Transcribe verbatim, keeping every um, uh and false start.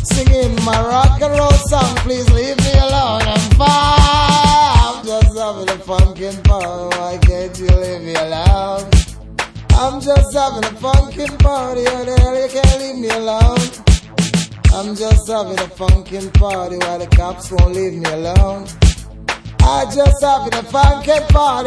singing my rock and roll song. Please leave me alone. I'm fine. I'm just having a funkin' party. Why can't you leave me alone? I'm just having a funkin' party. How the hell you can't leave me alone? I'm just having a funkin' party. Why the cops won't leave me alone? I just having a funkin' party.